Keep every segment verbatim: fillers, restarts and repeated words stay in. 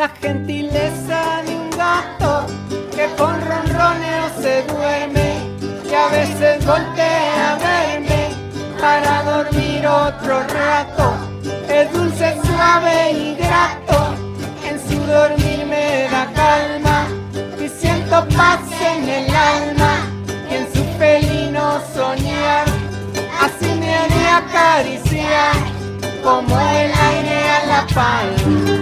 la gentileza de un gato que con ronroneo se duerme y a veces voltea a verme para dormir otro rato. Es dulce, suave y grato, en su dormir me da calma y siento paz en el alma y en su felino soñar. Así me ha de acariciar como el aire a la palma.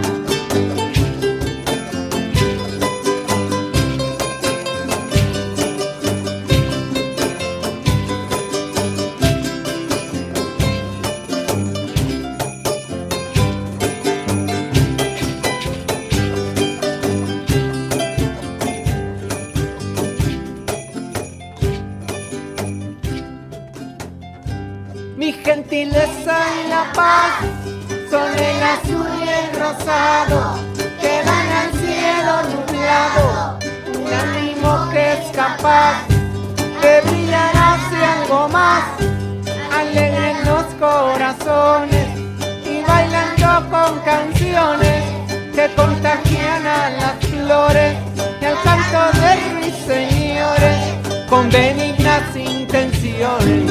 Mi gentileza y la paz son el azul y el rosado que van al cielo nublado, un ánimo que es capaz de brillar hacia algo más, alegre en los corazones y bailando con canciones que contagian a las flores y al canto de ruiseñores con benignas intenciones.